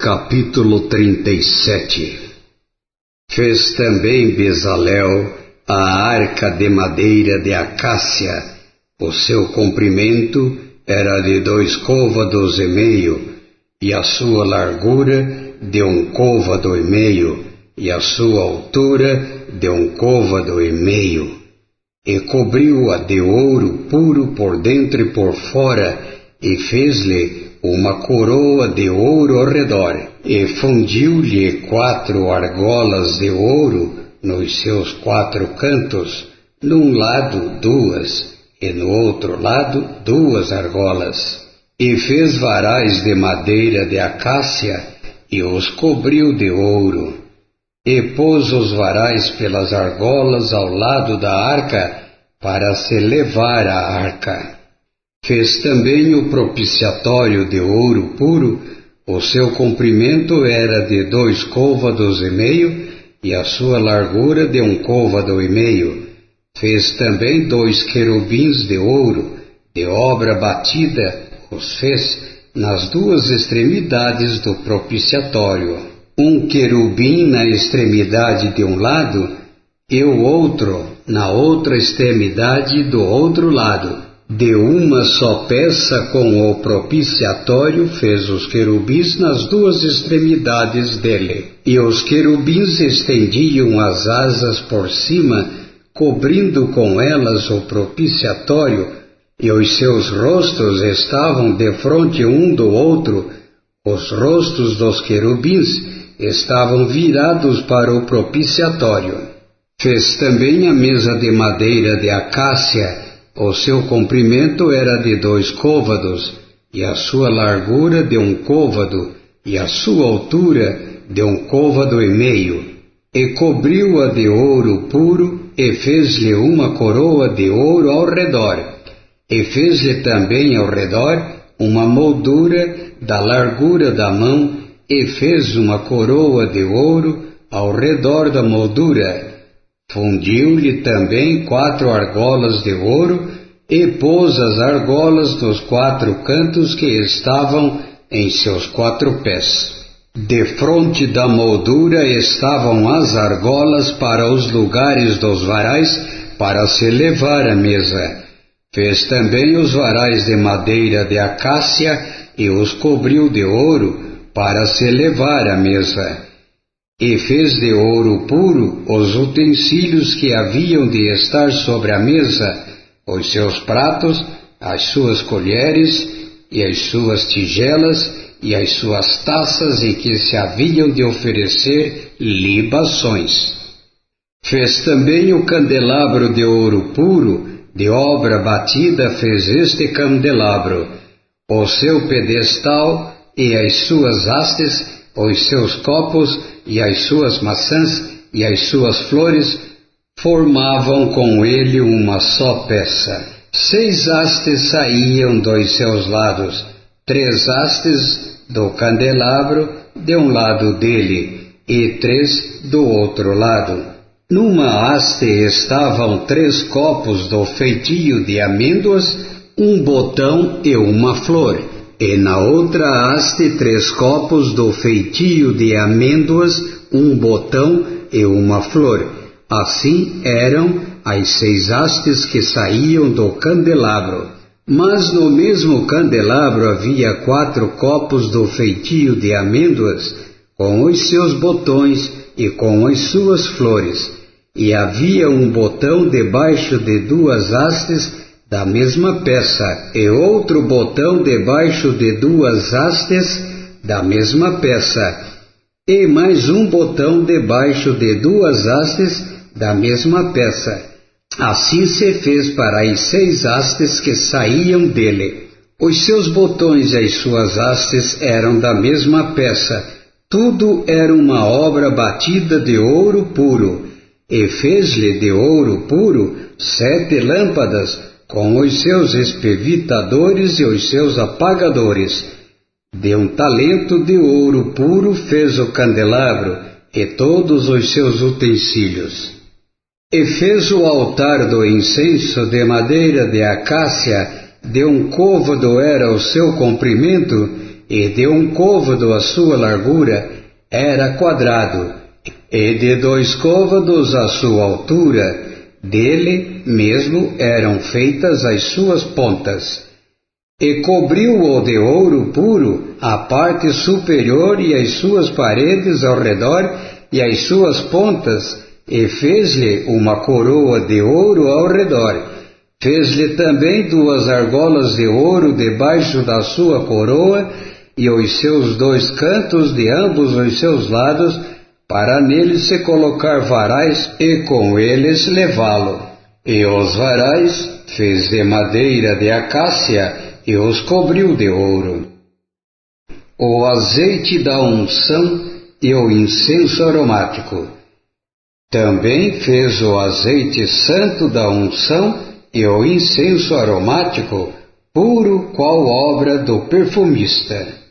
Capítulo 37. Fez também Bezalel a arca de madeira de acácia. O seu comprimento era de 2 côvados e meio, e a sua largura de 1 côvado e meio, e a sua altura de 1 côvado e meio. E cobriu-a de ouro puro por dentro e por fora, e fez-lhe uma coroa de ouro ao redor, e fundiu-lhe 4 argolas de ouro nos seus 4 cantos, num lado 2, e no outro lado 2 argolas. E fez varais de madeira de acácia, e os cobriu de ouro. E pôs os varais pelas argolas ao lado da arca, para se levar a arca. Fez também o propiciatório de ouro puro. O seu comprimento era de 2 côvados e meio, e a sua largura de 1 côvado e meio. Fez também 2 querubins de ouro, de obra batida, os fez nas 2 extremidades do propiciatório. Um querubim na extremidade de um lado, e o outro na outra extremidade do outro lado. De uma só peça com o propiciatório fez os querubins nas 2 extremidades dele. E os querubins estendiam as asas por cima, cobrindo com elas o propiciatório, e os seus rostos estavam defronte um do outro. Os rostos dos querubins estavam virados para o propiciatório. Fez também a mesa de madeira de acácia. O seu comprimento era de 2 côvados, e a sua largura de 1 côvado, e a sua altura de 1 côvado e meio. E cobriu-a de ouro puro, e fez-lhe uma coroa de ouro ao redor. E fez-lhe também ao redor uma moldura da largura da mão, e fez uma coroa de ouro ao redor da moldura. Fundiu-lhe também 4 argolas de ouro, e pôs as argolas nos 4 cantos que estavam em seus 4 pés. Defronte da moldura estavam as argolas para os lugares dos varais, para se levar a mesa. Fez também os varais de madeira de acácia, e os cobriu de ouro, para se levar a mesa. E fez de ouro puro os utensílios que haviam de estar sobre a mesa, os seus pratos, as suas colheres, e as suas tigelas, e as suas taças em que se haviam de oferecer libações. Fez também o candelabro de ouro puro, de obra batida fez este candelabro, o seu pedestal, e as suas hastes, os seus copos, e as suas maçãs, e as suas flores, formavam com ele uma só peça. 6 hastes saíam dos seus lados, 3 hastes do candelabro de um lado dele, e 3 do outro lado. Numa haste estavam 3 copos do feitio de amêndoas, um botão e uma flor. E na outra haste 3 copos do feitio de amêndoas, um botão e uma flor. Assim eram as 6 hastes que saíam do candelabro. Mas no mesmo candelabro havia 4 copos do feitio de amêndoas, com os seus botões e com as suas flores. E havia um botão debaixo de 2 hastes da mesma peça, e outro botão debaixo de 2 hastes da mesma peça, e mais um botão debaixo de 2 hastes da mesma peça. Assim se fez para as 6 hastes que saíam dele. Os seus botões e as suas hastes eram da mesma peça. Tudo era uma obra batida de ouro puro. E fez-lhe de ouro puro 7 lâmpadas, com os seus espevitadores e os seus apagadores. De 1 talento de ouro puro fez o candelabro e todos os seus utensílios. E fez o altar do incenso de madeira de acácia, de 1 côvado era o seu comprimento, e de 1 côvado a sua largura era quadrado, e de 2 côvados a sua altura. Dele mesmo eram feitas as suas pontas. E cobriu-o de ouro puro a parte superior e as suas paredes ao redor e as suas pontas, e fez-lhe uma coroa de ouro ao redor. Fez-lhe também 2 argolas de ouro debaixo da sua coroa e os seus 2 cantos de ambos os seus lados, para neles se colocar varais e com eles levá-lo. E os varais fez de madeira de acácia e os cobriu de ouro. O azeite da unção e o incenso aromático. Também fez o azeite santo da unção e o incenso aromático, puro qual obra do perfumista.